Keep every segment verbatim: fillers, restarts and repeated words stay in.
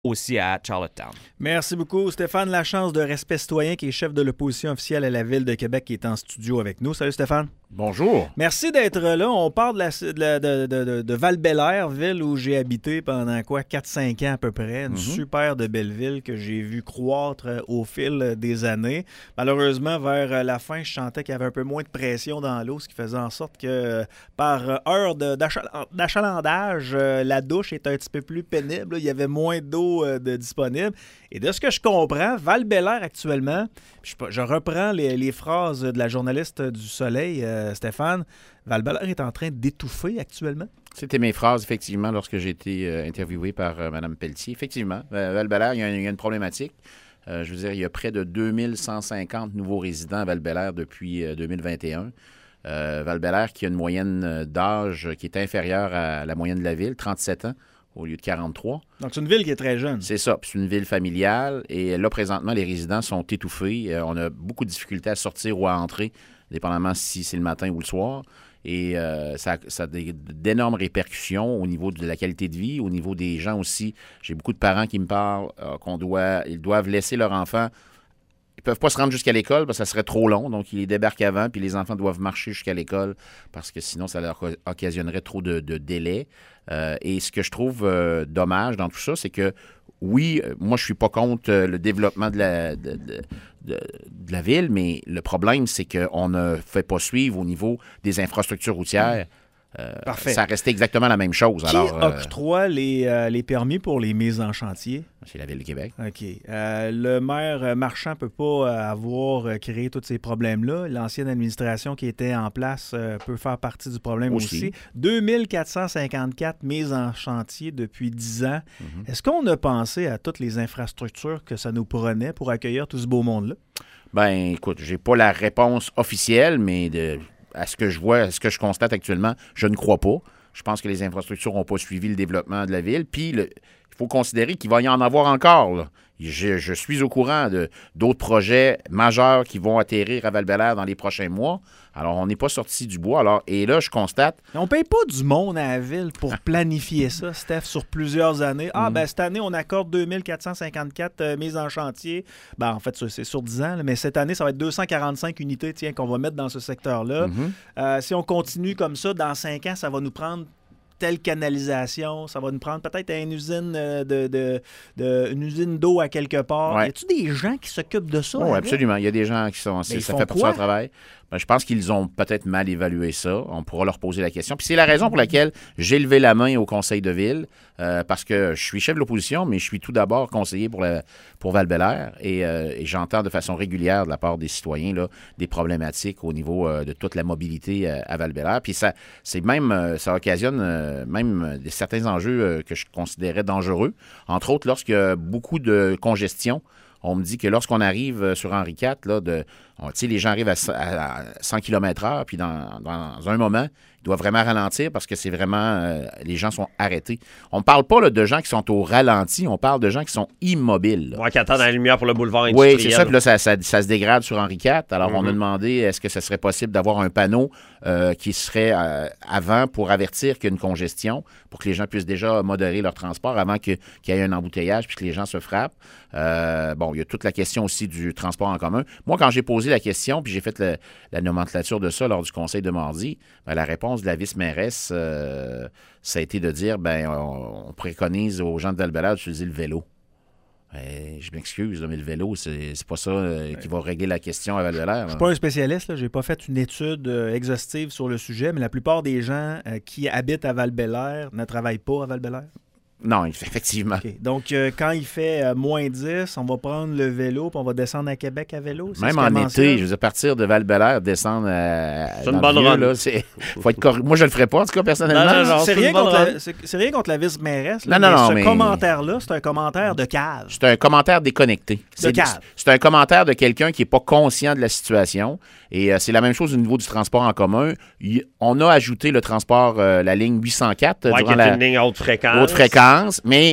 aussi à Charlottetown. Merci beaucoup, Stéphane Lachance de Respect citoyen, qui est chef de l'opposition officielle à la Ville de Québec, qui est en studio avec nous. Salut Stéphane. Bonjour. Merci d'être là. On parle de, la, de, la, de, de, de Val-Bélair, ville où j'ai habité pendant quoi quatre cinq ans à peu près. Une mm-hmm. super de belle ville que j'ai vu croître au fil des années. Malheureusement, vers la fin, je sentais qu'il y avait un peu moins de pression dans l'eau, ce qui faisait en sorte que par heure de, d'achal- d'achalandage, la douche était un petit peu plus pénible. Il y avait moins d'eau de disponible. Et de ce que je comprends, Val-Bélair actuellement, je, je reprends les, les phrases de la journaliste du Soleil, euh, Stéphane, Val-Bélair est en train d'étouffer actuellement? C'était mes phrases, effectivement, lorsque j'ai été euh, interviewé par euh, Mme Pelletier. Effectivement, euh, Val-Bélair, il y, a une, il y a une problématique. Euh, je veux dire, il y a près de deux mille cent cinquante nouveaux résidents à Val-Bélair depuis euh, deux mille vingt et un. Euh, Val-Bélair qui a une moyenne d'âge qui est inférieure à la moyenne de la ville, trente-sept ans. Au lieu de quarante-trois. Donc, c'est une ville qui est très jeune. C'est ça. Puis c'est une ville familiale. Et là, présentement, les résidents sont étouffés. Euh, on a beaucoup de difficultés à sortir ou à entrer, dépendamment si c'est le matin ou le soir. Et euh, ça, ça a des, d'énormes répercussions au niveau de la qualité de vie, au niveau des gens aussi. J'ai beaucoup de parents qui me parlent euh, qu'on doit, ils doivent laisser leur enfant. Ils ne peuvent pas se rendre jusqu'à l'école parce que ça serait trop long. Donc, ils les débarquent avant, puis les enfants doivent marcher jusqu'à l'école parce que sinon, ça leur occasionnerait trop de, de délais. Euh, et ce que je trouve euh, dommage dans tout ça, c'est que, oui, euh, moi, je ne suis pas contre euh, le développement de la, de, de, de, de la ville, mais le problème, c'est qu'on ne fait pas suivre au niveau des infrastructures routières. Euh, Parfait. Ça restait exactement la même chose. Qui Alors, euh, octroie les, euh, les permis pour les mises en chantier? C'est la Ville de Québec. OK. Euh, le maire Marchand ne peut pas avoir créé tous ces problèmes-là. L'ancienne administration qui était en place euh, peut faire partie du problème aussi. aussi. deux mille quatre cent cinquante-quatre mises en chantier depuis dix ans. Mm-hmm. Est-ce qu'on a pensé à toutes les infrastructures que ça nous prenait pour accueillir tout ce beau monde-là? Ben, écoute, j'ai pas la réponse officielle, mais de... à ce que je vois, à ce que je constate actuellement, je ne crois pas. Je pense que les infrastructures n'ont pas suivi le développement de la ville. Puis, le, il faut considérer qu'il va y en avoir encore. Là. Je, je suis au courant de, d'autres projets majeurs qui vont atterrir à Val-Bélair dans les prochains mois. Alors, on n'est pas sorti du bois. Alors, et là, je constate... On ne paye pas du monde à la ville pour planifier ça, Steph, sur plusieurs années. Ah, mm. ben cette année, on accorde deux mille quatre cent cinquante-quatre euh, mises en chantier. Ben, en fait, c'est sur dix ans, là, mais cette année, ça va être deux cent quarante-cinq unités tiens, qu'on va mettre dans ce secteur-là. Mm-hmm. Euh, si on continue comme ça, dans cinq ans, ça va nous prendre telle canalisation, ça va nous prendre peut-être une usine de, de, de une usine d'eau à quelque part. Ouais. Y a-t-il des gens qui s'occupent de ça? Oui, absolument. Il y a des gens qui sont... Ça fait pour ça le travail. Ben, je pense qu'ils ont peut-être mal évalué ça. On pourra leur poser la question. Puis c'est la raison pour laquelle j'ai levé la main au conseil de ville, euh, parce que je suis chef de l'opposition, mais je suis tout d'abord conseiller pour, la, pour Val-Bélair et, euh, et j'entends de façon régulière de la part des citoyens là, des problématiques au niveau euh, de toute la mobilité euh, à Val-Bélair. Puis ça, c'est même, euh, ça occasionne euh, même euh, certains enjeux euh, que je considérais dangereux. Entre autres, lorsqu'il y a beaucoup de congestion. On me dit que lorsqu'on arrive sur Henri quatre, là, de, on, les gens arrivent à, à cent kilomètres heure, puis dans, dans un moment, ils doivent vraiment ralentir parce que c'est vraiment... Euh, les gens sont arrêtés. On ne parle pas là, de gens qui sont au ralenti, on parle de gens qui sont immobiles. Ouais, qui attendent la lumière pour le boulevard industriel. Oui, c'est ça. Puis là, ça, ça, ça se dégrade sur Henri quatre. Alors, mm-hmm. on a demandé, est-ce que ce serait possible d'avoir un panneau euh, qui serait euh, avant pour avertir qu'il y a une congestion, pour que les gens puissent déjà modérer leur transport avant que, qu'il y ait un embouteillage puis que les gens se frappent. Euh, bon, il y a toute la question aussi du transport en commun. Moi, quand j'ai posé la question, puis j'ai fait le, la nomenclature de ça lors du conseil de mardi, ben, la réponse de la vice-mairesse, euh, ça a été de dire, ben, on, on préconise aux gens de Val-Bélair d'utiliser le vélo. Ben, je m'excuse, là, mais le vélo, c'est, c'est pas ça euh, qui va régler la question à Val-Bélair. Je suis pas un spécialiste, je n'ai pas fait une étude euh, exhaustive sur le sujet, mais la plupart des gens euh, qui habitent à Val-Bélair ne travaillent pas à Val-Bélair. Non, effectivement. Okay. Donc, euh, quand il fait euh, moins dix, on va prendre le vélo puis on va descendre à Québec à vélo. C'est Même en été, je veux dire, partir de Val-Bélair, descendre à... C'est une bonne run. Là, c'est... Faut être cor... Moi, je le ferais pas, en tout cas, personnellement. Non, non, non, c'est, c'est, rien la... c'est, c'est rien contre la vice-mairesse. Là, non, non, mais non. Ce mais... commentaire-là, c'est un commentaire de cave. C'est un commentaire déconnecté. De c'est, cave. C'est un commentaire de quelqu'un qui n'est pas conscient de la situation. Et euh, c'est la même chose au niveau du transport en commun. Il... On a ajouté le transport, euh, la ligne huit cent quatre. Ouais, durant qui est la... une ligne haute fréquence. Haute fréquence, mais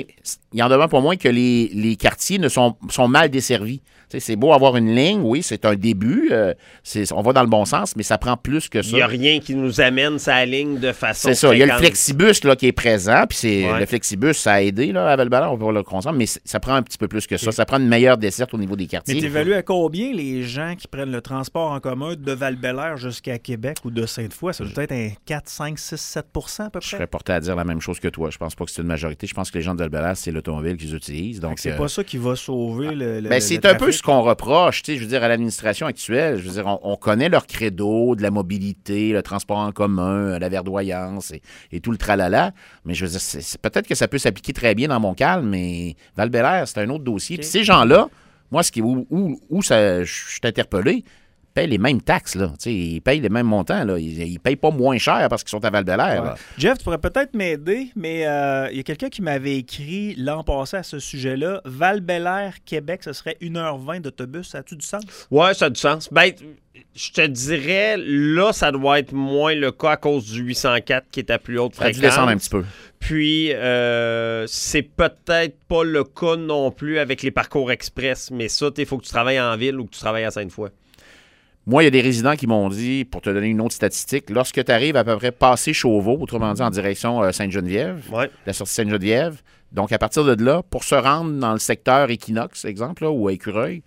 il en demeure pour moi que les, les quartiers ne sont, sont mal desservis. T'sais, c'est beau avoir une ligne, oui, c'est un début, euh, c'est, on va dans le bon sens, mais ça prend plus que ça. Il n'y a rien qui nous amène sa ligne de façon C'est ça, fréquente. il y a le flexibus là, qui est présent, puis c'est Ouais. le flexibus, ça a aidé là, à Val-Bélair, on peut le comprendre, mais ça prend un petit peu plus que ça. Ça prend une meilleure desserte au niveau des quartiers. Mais t'évalues à combien les gens qui prennent le transport en commun de Val-Bélair jusqu'à Québec ou de Sainte-Foy? Ça doit être un quatre, cinq, six, sept pour cent à peu Je près? serais porté à dire la même chose que toi. Je pense pas que c'est une majorité. Je pense que les gens de Val-Bélair, c'est l'automobile qu'ils utilisent. Donc, c'est euh, pas ça qui va sauver le, le ben, le c'est un trafic. peu ce qu'on reproche, tu sais, je veux dire, à l'administration actuelle. Je veux dire, on, on connaît leur credo de la mobilité, le transport en commun, la verdoyance et, et tout le tralala. Mais je veux dire, c'est, c'est, peut-être que ça peut s'appliquer très bien dans Montcalm, mais Val-Bélair, c'est un autre dossier. Okay. Puis ces gens-là, moi, ce qui où, où, où ça, je suis interpellé, payent les mêmes taxes, là. T'sais, ils payent les mêmes montants, là. Ils ne payent pas moins cher parce qu'ils sont à Val-Bélair. Ouais. Jeff, tu pourrais peut-être m'aider, mais il euh, y a quelqu'un qui m'avait écrit l'an passé à ce sujet-là. Val-Bélair, Québec, ce serait une heure vingt d'autobus. Ça a-tu du sens? Oui, ça a du sens. Ben, je te dirais, là, ça doit être moins le cas à cause du huit cent quatre qui est à plus haute Ça a fréquence. dû descendre un petit peu. Puis, euh, c'est peut-être pas le cas non plus avec les parcours express, mais ça, il faut que tu travailles en ville ou que tu travailles à Sainte-Foy. Moi, il y a des résidents qui m'ont dit, pour te donner une autre statistique, lorsque tu arrives à peu près passer Chauveau, autrement dit en direction euh, Sainte-Geneviève, Ouais. la sortie Sainte-Geneviève, donc à partir de là, pour se rendre dans le secteur Équinoxe, exemple, là, ou à Écureuil,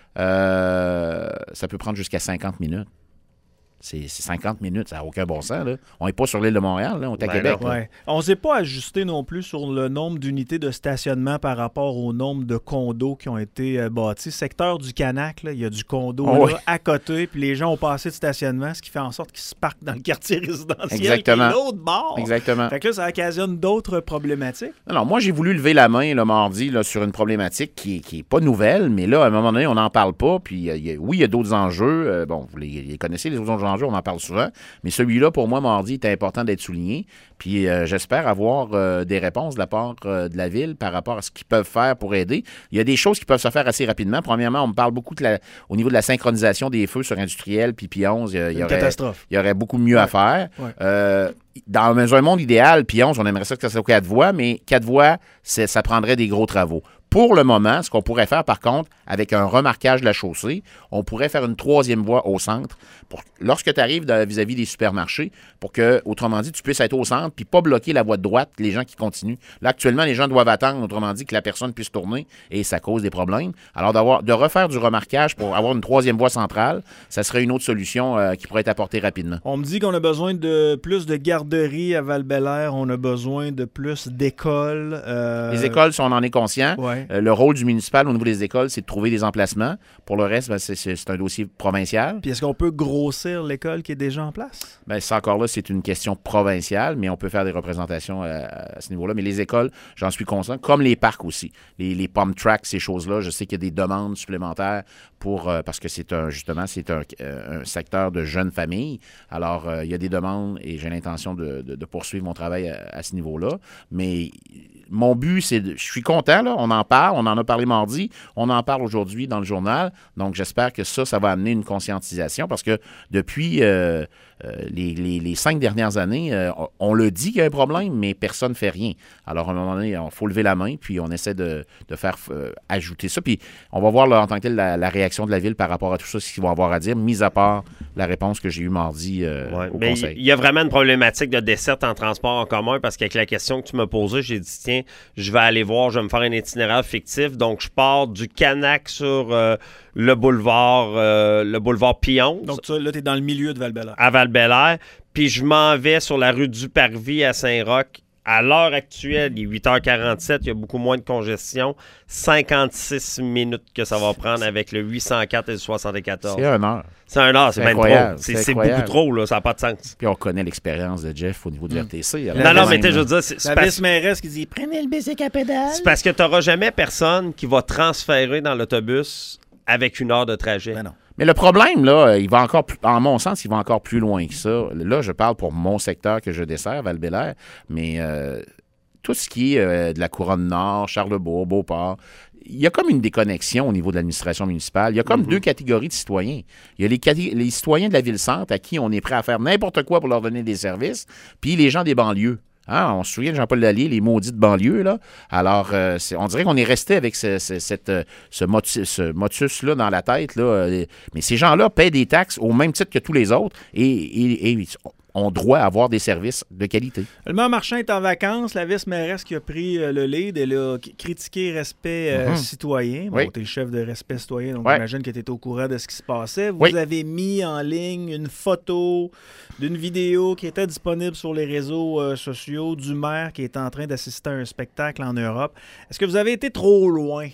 euh, ça peut prendre jusqu'à cinquante minutes. C'est, c'est cinquante minutes, ça n'a aucun bon sens. Là. On n'est pas sur l'île de Montréal, là, on est à Ben Québec. non. là. Ouais. On ne s'est pas ajusté non plus sur le nombre d'unités de stationnement par rapport au nombre de condos qui ont été euh, bâtis. Secteur du Canac, là, il y a du condo Oh là, oui. à côté, puis les gens ont pas assez de stationnement, ce qui fait en sorte qu'ils se parquent dans le quartier résidentiel Exactement. qui est l'autre bord. Exactement. Fait que là, ça occasionne d'autres problématiques. Alors, moi, j'ai voulu lever la main le mardi là, sur une problématique qui n'est pas nouvelle, mais là, à un moment donné, on n'en parle pas. Puis, euh, y a- oui, il y a d'autres enjeux. Euh, bon, vous les, les connaissez, les autres enjeux, on en parle souvent. Mais celui-là, pour moi, mardi, était important d'être souligné. Puis, euh, j'espère avoir euh, des réponses de la part euh, de la Ville par rapport à ce qu'ils peuvent faire pour aider. Il y a des choses qui peuvent se faire assez rapidement. Premièrement, on me parle beaucoup de la, au niveau de la synchronisation des feux sur Industriel puis Pionze. Il y, a- il y Une aurait, catastrophe. il y aurait beaucoup mieux à faire. Ouais. Euh, dans un monde idéal, Pionze, on aimerait ça que ça soit quatre voies, mais quatre voies, c'est, ça prendrait des gros travaux. Pour le moment, ce qu'on pourrait faire, par contre, avec un remarquage de la chaussée, on pourrait faire une troisième voie au centre. Pour, lorsque tu arrives de- vis-à-vis des supermarchés, pour que, autrement dit, tu puisses être au centre puis pas bloquer la voie de droite, les gens qui continuent. Là, actuellement, les gens doivent attendre, autrement dit, que la personne puisse tourner et ça cause des problèmes. Alors, d'avoir, de refaire du remarquage pour avoir une troisième voie centrale, ça serait une autre solution euh, qui pourrait être apportée rapidement. On me dit qu'on a besoin de plus de garderies à Val-Bélair, on a besoin de plus d'écoles. euh, Les écoles, si on en est conscient, Ouais. euh, le rôle du municipal au niveau des écoles, c'est de trouver des emplacements. Pour le reste, ben, c'est, c'est- c'est un dossier provincial. Puis est-ce qu'on peut grossir l'école qui est déjà en place? Ben, ça encore là, c'est une question provinciale, mais on peut faire des représentations euh, à ce niveau-là. Mais les écoles, j'en suis conscient, comme les parcs aussi. Les, les pump tracks, ces choses-là, je sais qu'il y a des demandes supplémentaires pour euh, parce que c'est un justement, c'est un, euh, un secteur de jeunes familles. Alors, euh, il y a des demandes et j'ai l'intention de, de- de poursuivre mon travail à, à ce niveau-là. Mais mon but, c'est de, je suis content, là, on en parle, on en a parlé mardi, on en parle aujourd'hui dans le journal. Donc, j'espère que ça, ça va amener une conscientisation parce que depuis euh, euh, les, les- les cinq dernières années, euh, on, on le dit qu'il y a un problème, mais personne ne fait rien. Alors, à un moment donné, il faut lever la main, puis on essaie de, de faire euh, ajouter ça. Puis, on va voir là, en tant que tel la, la réaction de la Ville par rapport à tout ça, ce qu'ils vont avoir à dire, mis à part la réponse que j'ai eue mardi euh, Ouais. au Mais Conseil. il y a vraiment une problématique de desserte en transport en commun parce qu'avec la question que tu m'as posée, j'ai dit tiens, je vais aller voir, je vais me faire un itinéraire fictif. Donc, je pars du Canac sur euh, le boulevard euh, le boulevard Pionze Donc tu, là, tu es dans le milieu de Val-Bélair. à Val-Bélair, puis je m'en vais sur la rue du Parvis à Saint-Roch. À l'heure actuelle, il est huit heures quarante-sept, il y a beaucoup moins de congestion. cinquante-six minutes que ça va prendre avec le huit cent quatre et le soixante-quatorze. C'est un heure. C'est un heure, c'est, C'est même incroyable, trop. C'est, c'est c'est incroyable. beaucoup trop, là, ça n'a pas de sens. Puis, on connaît l'expérience de Jeff au niveau du R T C. alors Non, non, quand mais même, tu sais, je là. veux dire, c'est, c'est La parce, vice-mairesse qui dit « Prenez le bicycle à pédale! c'est parce que tu n'auras jamais personne qui va transférer dans l'autobus avec une heure de trajet. » Ben non. Mais le problème, là, il va encore plus, en mon sens, il va encore plus loin que ça. Là, je parle pour mon secteur que je dessers, Val-Bélair, mais euh, tout ce qui est euh, de la Couronne Nord, Charlebourg, Beauport, il y a comme une déconnexion au niveau de l'administration municipale. Il y a comme Mm-hmm. deux catégories de citoyens. Il y a les, cati- les citoyens de la ville-centre à qui on est prêt à faire n'importe quoi pour leur donner des services, puis les gens des banlieues. Hein, on se souvient de Jean-Paul Lallier, les maudits de banlieue, là. Alors, euh, c'est, on dirait qu'on est resté avec ce, ce, cette, ce, motus, ce motus-là dans la tête, là. Mais ces gens-là paient des taxes au même titre que tous les autres et, et, et ont droit à avoir des services de qualité. Le maire Marchand est en vacances. La vice-mairesse qui a pris euh, le lead, elle a critiqué respect euh, mm-hmm. citoyen. Bon, oui. Tu es le chef de respect citoyen, donc ouais. j'imagine que tu étais au courant de ce qui se passait. Vous oui. avez mis en ligne une photo d'une vidéo qui était disponible sur les réseaux euh, sociaux du maire qui est en train d'assister à un spectacle en Europe. Est-ce que vous avez été trop loin?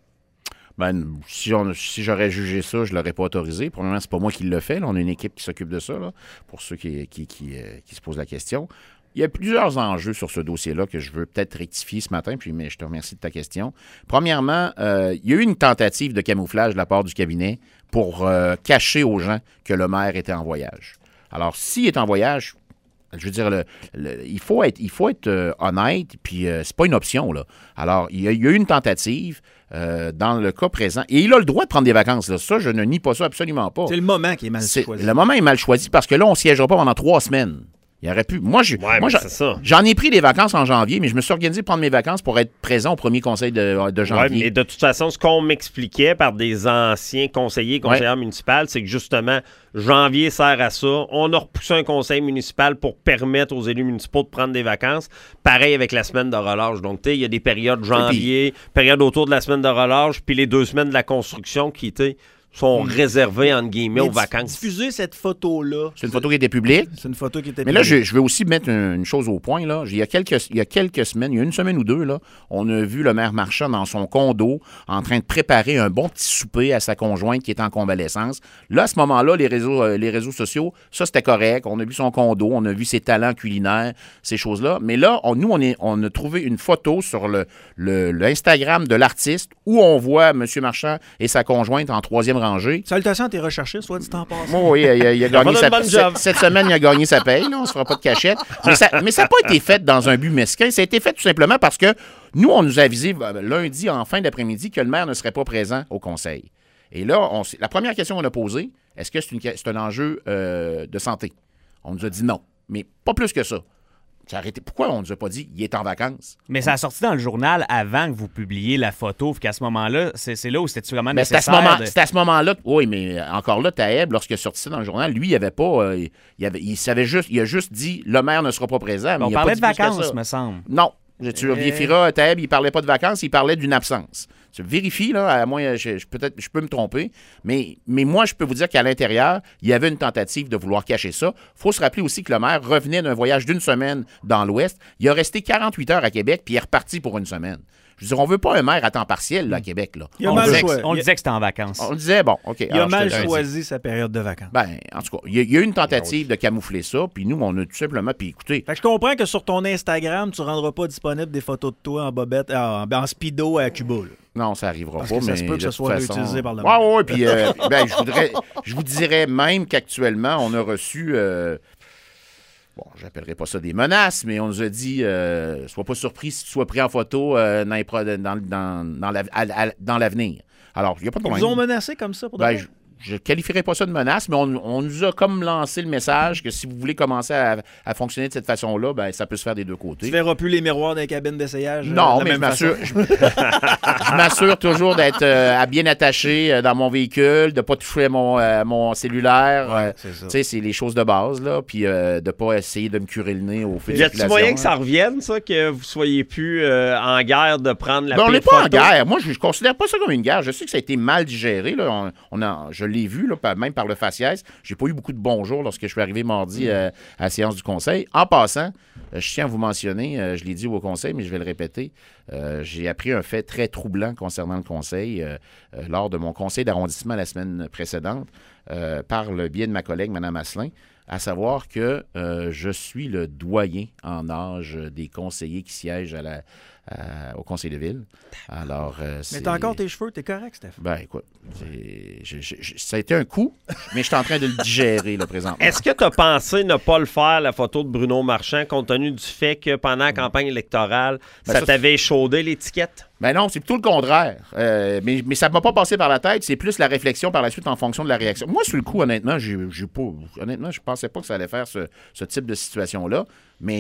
Ben, si, on, si j'aurais jugé ça, je ne l'aurais pas autorisé. Premièrement, c'est pas moi qui le fais. Là. On a une équipe qui s'occupe de ça, là, pour ceux qui, qui, qui, euh, qui se posent la question. Il y a plusieurs enjeux sur ce dossier-là que je veux peut-être rectifier ce matin, puis mais je te remercie de ta question. Premièrement, euh, il y a eu une tentative de camouflage de la part du cabinet pour euh, cacher aux gens que le maire était en voyage. Alors, s'il est en voyage, je veux dire, le, le, il faut être, il faut être euh, honnête, puis euh, c'est pas une option, là. Alors, il y a, il y a eu une tentative euh, dans le cas présent, et il a le droit de prendre des vacances, là. Ça, je ne nie pas ça absolument pas. C'est le moment qui est mal c'est, choisi. Le moment est mal choisi parce que là, on ne siégera pas pendant trois semaines. Il aurait pu. Moi, je, ouais, moi c'est ça. J'en ai pris des vacances en janvier, mais je me suis organisé pour prendre mes vacances pour être présent au premier conseil de, de janvier. Ouais, mais de toute façon, ce qu'on m'expliquait par des anciens conseillers, conseillères ouais. municipales, c'est que justement, janvier sert à ça. On a repoussé un conseil municipal pour permettre aux élus municipaux de prendre des vacances. Pareil avec la semaine de relâche. Donc, tu sais, il y a des périodes janvier, puis, périodes autour de la semaine de relâche, puis les deux semaines de la construction qui étaient... sont réservés, entre guillemets, mais aux vacances. Diffuser cette photo-là. C'est une photo qui était publique. C'est une photo qui était mais publique. Mais là, je, je veux aussi mettre une, une chose au point. Là. Il, y a quelques, il y a quelques semaines, il y a une semaine ou deux, là, on a vu le maire Marchand dans son condo en train de préparer un bon petit souper à sa conjointe qui est en convalescence. Là, à ce moment-là, les réseaux, euh, les réseaux sociaux, ça, c'était correct. On a vu son condo, on a vu ses talents culinaires, ces choses-là. Mais là, on, nous, on, est, on a trouvé une photo sur le, le, l'Instagram de l'artiste où on voit M. Marchand et sa conjointe en troisième rangée. Salutations à tes recherchistes, soit dit en passant. Oh, oui, il a, il a gagné sa paye. Cette, cette semaine, il a gagné sa paye. Là, on ne se fera pas de cachette. Mais ça n'a pas été fait dans un but mesquin. Ça a été fait tout simplement parce que nous, on nous a avisé lundi en fin d'après-midi que le maire ne serait pas présent au conseil. Et là, on, la première question qu'on a posée, est-ce que c'est, une, c'est un enjeu euh, de santé? On nous a dit non, mais pas plus que ça. Arrêté. Pourquoi on ne nous a pas dit qu'il est en vacances? Mais ça a sorti dans le journal avant que vous publiez la photo, qu'à ce moment-là, c'est, c'est là où c'était vraiment mais nécessaire. C'est à, ce moment, de... c'est à ce moment-là, oui, mais encore là, Taeb, lorsqu'il a sorti ça dans le journal, lui, il avait pas, euh, il, avait, il savait juste, il a juste dit, le maire ne sera pas présent. Mais on il parlait a pas de vacances, me semble. Non. Tu vérifieras, Taeb, il parlait pas de vacances, il parlait d'une absence. Tu vérifies, là, à moins, je, je, peut-être, je peux me tromper, mais, mais moi, je peux vous dire qu'à l'intérieur, il y avait une tentative de vouloir cacher ça. Il faut se rappeler aussi que le maire revenait d'un voyage d'une semaine dans l'Ouest. Il a resté quarante-huit heures à Québec, puis il est reparti pour une semaine. Je veux dire, on veut pas un maire à temps partiel là, à Québec. Là. On, disait que, on disait que c'était en vacances. On disait, bon, OK. Il alors, a mal choisi sa période de vacances. Ben, en tout cas, il y, y a eu une tentative de camoufler ça, puis nous, on a tout simplement, puis écoutez... Fait que je comprends que sur ton Instagram, tu ne rendras pas disponible des photos de toi en bobette, en, en speedo à Cuba. Là. Non, ça n'arrivera Parce pas, que mais ça se peut que ce soit façon... réutilisé par le maire. Oui, oui, puis euh, ben, je, voudrais, je vous dirais même qu'actuellement, on a reçu... Euh, Bon, j'appellerai pas ça des menaces, mais on nous a dit euh, sois pas surpris si tu sois pris en photo euh, dans, dans, dans, dans, la, à, à, dans l'avenir. Alors, il n'y a pas de problème. Ils vous ont menacé comme ça pour ben, je, je ne qualifierais pas ça de menace, mais on, on nous a comme lancé le message que si vous voulez commencer à, à fonctionner de cette façon-là, ben, ça peut se faire des deux côtés. Tu ne verras plus les miroirs dans les cabines d'essayage? Non, euh, mais je m'assure, je, je m'assure toujours d'être euh, à bien attaché euh, dans mon véhicule, de ne pas toucher mon, euh, mon cellulaire. Ouais, euh, c'est ça. Tu sais, c'est les choses de base, là, puis euh, de ne pas essayer de me curer le nez au fil de la Y a-t-il moyen que ça revienne, ça, que vous soyez plus euh, en guerre de prendre la ben, on n'est photo? pas en guerre. Moi, je ne considère pas ça comme une guerre. Je sais que ça a été mal digéré. Là. On, on a, je l'ai vu, là, même par le faciès. J'ai pas eu beaucoup de bonjours lorsque je suis arrivé mardi euh, à la séance du conseil. En passant, euh, je tiens à vous mentionner, euh, je l'ai dit au conseil, mais je vais le répéter, euh, j'ai appris un fait très troublant concernant le conseil euh, euh, lors de mon conseil d'arrondissement la semaine précédente euh, par le biais de ma collègue, Mme Asselin, à savoir que euh, je suis le doyen en âge des conseillers qui siègent à la, à, au conseil de ville. Alors, euh, mais t'as encore tes cheveux, t'es correct, Steph? Ben, écoute, je, je, je, ça a été un coup, mais je suis en train de le digérer, là, présentement. Est-ce que tu as pensé ne pas le faire, la photo de Bruno Marchand, compte tenu du fait que pendant la campagne électorale, ben, ça, ça t'avait échaudé l'étiquette? Ben non, c'est plutôt le contraire. Euh, mais, mais ça ne m'a pas passé par la tête. C'est plus la réflexion par la suite en fonction de la réaction. Moi, sur le coup, honnêtement, j'ai, j'ai pas, honnêtement, je ne pensais pas que ça allait faire ce, ce type de situation-là. Mais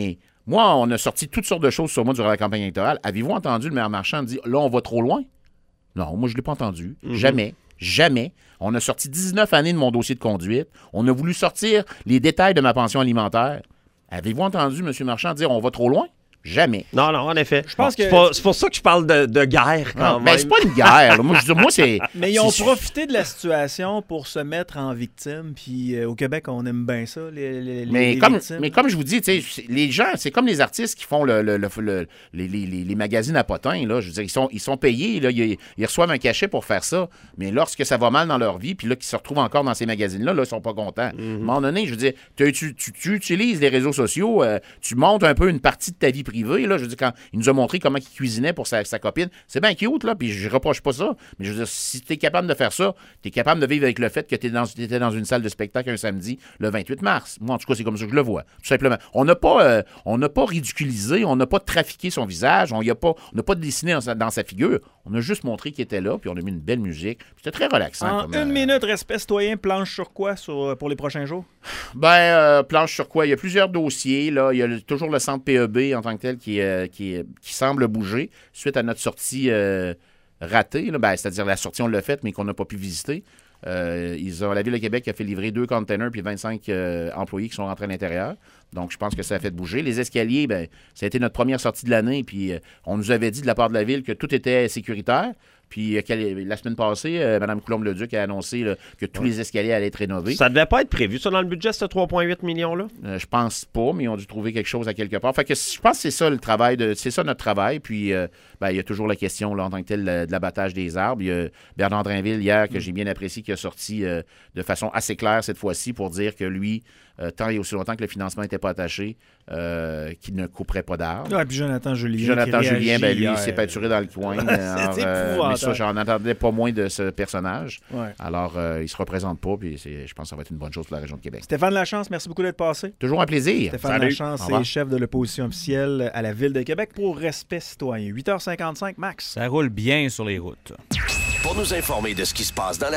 Moi, on a sorti toutes sortes de choses sur moi durant la campagne électorale. Avez-vous entendu le maire Marchand dire « Là, on va trop loin ». Non, moi, je ne l'ai pas entendu. Mm-hmm. Jamais. Jamais. On a sorti dix-neuf années de mon dossier de conduite. On a voulu sortir les détails de ma pension alimentaire. Avez-vous entendu M. Marchand dire « On va trop loin ». Jamais. Non, non, en effet. Je pense bon, que... c'est, pas, c'est pour ça que je parle de, de guerre quand non, même. Mais c'est pas une guerre. Là. Moi, je dis, moi, c'est. Mais ils ont c'est... profité de la situation pour se mettre en victime. Puis euh, au Québec, on aime bien ça, les, les, mais, les comme, victimes. mais comme je vous dis, les gens, c'est comme les artistes qui font le, le, le, le, les, les, les magazines à potins. Là. Je veux dire, ils sont, ils sont payés. Là, ils, ils reçoivent un cachet pour faire ça. Mais lorsque ça va mal dans leur vie, puis là, qu'ils se retrouvent encore dans ces magazines-là, là, ils sont pas contents. Mm-hmm. À un moment donné, je veux dire, tu, tu, tu, tu utilises les réseaux sociaux, euh, tu montes un peu une partie de ta vie privée. Là, je veux dire, quand il nous a montré comment il cuisinait pour sa, sa copine. C'est bien cute, là, puis je reproche pas ça. Mais je veux dire, si tu es capable de faire ça, tu es capable de vivre avec le fait que tu étais dans une salle de spectacle un samedi le vingt-huit mars. Moi, en tout cas, c'est comme ça que je le vois, tout simplement. On n'a pas, euh, on n'a pas ridiculisé, on n'a pas trafiqué son visage, on n'a pas, pas dessiné dans sa, dans sa figure. On a juste montré qu'il était là, puis on a mis une belle musique. C'était très relaxant. En comme, une euh... minute, respect citoyen, planche sur quoi sur, pour les prochains jours? Ben, euh, planche sur quoi? Il y a plusieurs dossiers. Là. Il y a le, toujours le centre P E B en tant que tel qui, euh, qui, qui semble bouger suite à notre sortie euh, ratée. Là. Ben, c'est-à-dire la sortie, on l'a faite, mais qu'on n'a pas pu visiter. Euh, ils ont, la Ville de Québec a fait livrer deux containers puis vingt-cinq euh, employés qui sont rentrés à l'intérieur. Donc, je pense que ça a fait bouger. Les escaliers, ben, ça a été notre première sortie de l'année. Puis, euh, on nous avait dit de la part de la Ville que tout était sécuritaire. Puis, euh, la semaine passée, euh, Mme Coulombe-Leduc a annoncé là, que tous ouais. les escaliers allaient être rénovés. Ça devait pas être prévu, ça, dans le budget, ce trois virgule huit millions-là? Euh, je pense pas, mais ils ont dû trouver quelque chose à quelque part. Fait que je pense que c'est ça le travail, de, c'est ça notre travail. Puis, euh, ben, il y a toujours la question, là, en tant que tel, de l'abattage des arbres. Il y a Bernard Drainville, hier, que mm. j'ai bien apprécié, qui a sorti euh, de façon assez claire cette fois-ci pour dire que lui, euh, tant et aussi longtemps que le financement n'était pas attaché, euh, qu'il ne couperait pas d'arbres. Ouais, puis Jonathan Julien. Puis Jonathan Julien, ben, lui, il s'est peinturé dans le coin. C'est alors, euh, mais ça, j'en attendais pas moins de ce personnage. Ouais. Alors, euh, il se représente pas, puis c'est, je pense que ça va être une bonne chose pour la région de Québec. Stéphane Lachance, merci beaucoup d'être passé. Toujours un plaisir. Stéphane Salut. Lachance, c'est chef de l'opposition officielle à la Ville de Québec pour Respect citoyen. huit heures cinquante-cinq, Max. Ça roule bien sur les routes. Pour nous informer de ce qui se passe dans la